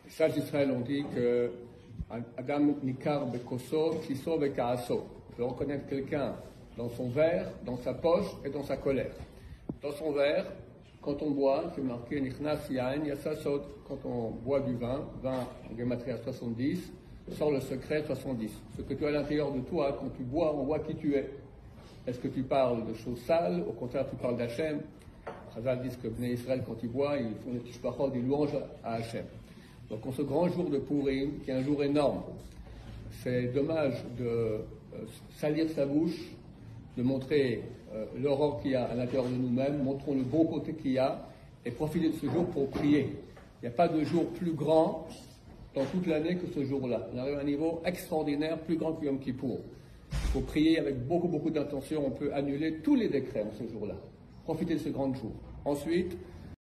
Les sages d'Israël ont dit que Adam Nikar Bekoso, Kiso Bekaaso. On peut reconnaître quelqu'un dans son verre, dans sa poche et dans sa colère. Dans son verre, quand on boit, c'est marqué Nichnas Yain Yassasot, quand on boit du vin, en Gematria 70, sort le secret 70. Ce que tu as à l'intérieur de toi, quand tu bois, on voit qui tu es. Est-ce que tu parles de choses sales? Au contraire, tu parles d'Hachem. Chazal disent que Bnei Israël, quand ils boivent, ils font des tishpachot, des louanges à Hachem. Donc, en ce grand jour de Purim, qui est un jour énorme, c'est dommage de salir sa bouche, de montrer l'aurore qu'il y a à l'intérieur de nous-mêmes, montrons le bon côté qu'il y a, et profiter de ce jour pour prier. Il n'y a pas de jour plus grand dans toute l'année que ce jour-là. On arrive à un niveau extraordinaire, plus grand que Yom Kippour. Il faut prier avec beaucoup d'intention, on peut annuler tous les décrets en ce jour-là. Profitez de ce grand jour. Ensuite,